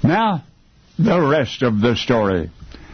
Now, the rest of the story.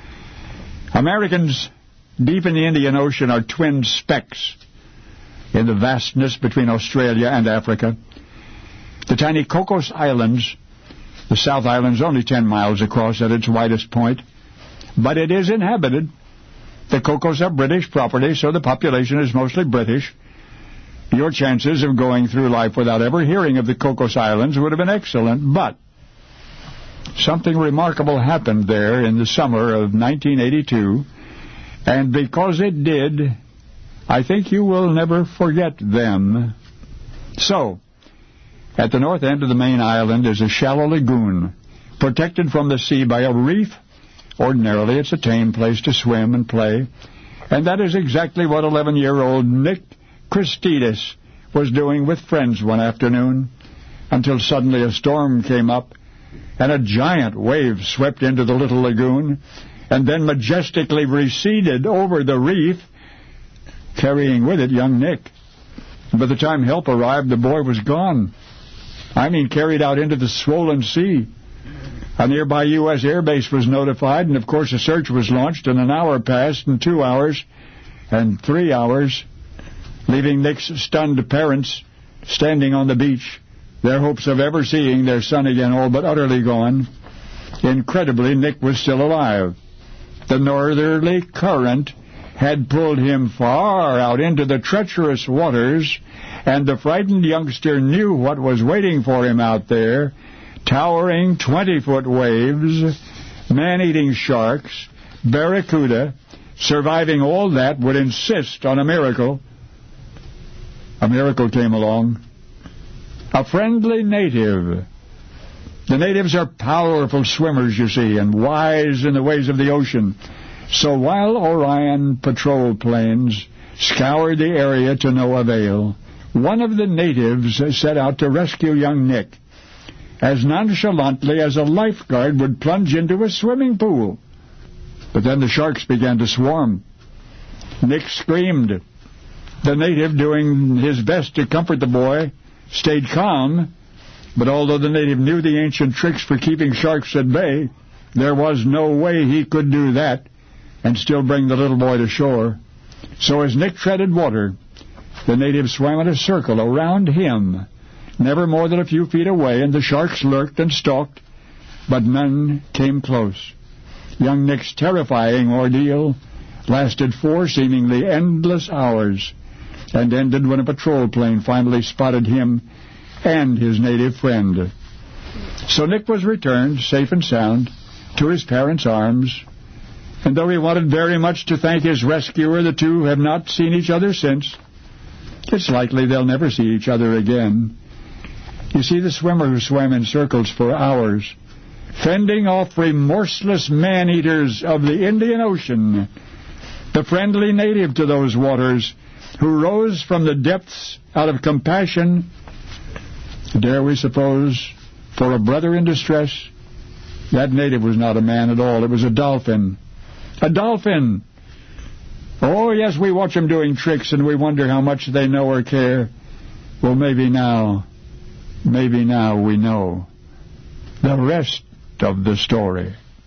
Americans deep in the Indian Ocean are twin specks in the vastness between Australia and Africa. The tiny Cocos Islands, the South Island's only 10 miles across at its widest point, but it is inhabited. The Cocos are British property, so the population is mostly British. Your chances of going through life without ever hearing of the Cocos Islands would have been excellent, but something remarkable happened there in the summer of 1982, and because it did, I think you will never forget them. So, at the north end of the main island is a shallow lagoon, protected from the sea by a reef. Ordinarily, it's a tame place to swim and play, and that is exactly what 11-year-old Nick Christidis was doing with friends one afternoon, until suddenly a storm came up, and a giant wave swept into the little lagoon, and then majestically receded over the reef, carrying with it young Nick. By the time help arrived, the boy was gone. I mean, carried out into the swollen sea. A nearby U.S. air base was notified, and of course a search was launched, and an hour passed, and 2 hours, and 3 hours, leaving Nick's stunned parents standing on the beach, their hopes of ever seeing their son again all but utterly gone. Incredibly, Nick was still alive. The northerly current had pulled him far out into the treacherous waters, and the frightened youngster knew what was waiting for him out there. Towering 20-foot waves, man-eating sharks, barracuda. Surviving all that would insist on a miracle. A miracle came along. A friendly native. The natives are powerful swimmers, you see, and wise in the ways of the ocean. So while Orion patrol planes scoured the area to no avail, one of the natives set out to rescue young Nick, as nonchalantly as a lifeguard would plunge into a swimming pool. But then the sharks began to swarm. Nick screamed. The native, doing his best to comfort the boy, stayed calm, but although the native knew the ancient tricks for keeping sharks at bay, there was no way he could do that and still bring the little boy to shore. So as Nick treaded water, the native swam in a circle around him, never more than a few feet away, and the sharks lurked and stalked, but none came close. Young Nick's terrifying ordeal lasted 4 seemingly endless hours, and ended when a patrol plane finally spotted him and his native friend. So Nick was returned, safe and sound, to his parents' arms, and though he wanted very much to thank his rescuer, the two have not seen each other since. It's likely they'll never see each other again. You see, the swimmer who swam in circles for hours, fending off remorseless man-eaters of the Indian Ocean, the friendly native to those waters, who rose from the depths out of compassion, dare we suppose, for a brother in distress. That native was not a man at all. It was a dolphin. A dolphin! Oh, yes, we watch them doing tricks, and we wonder how much they know or care. Well, maybe now we know the rest of the story.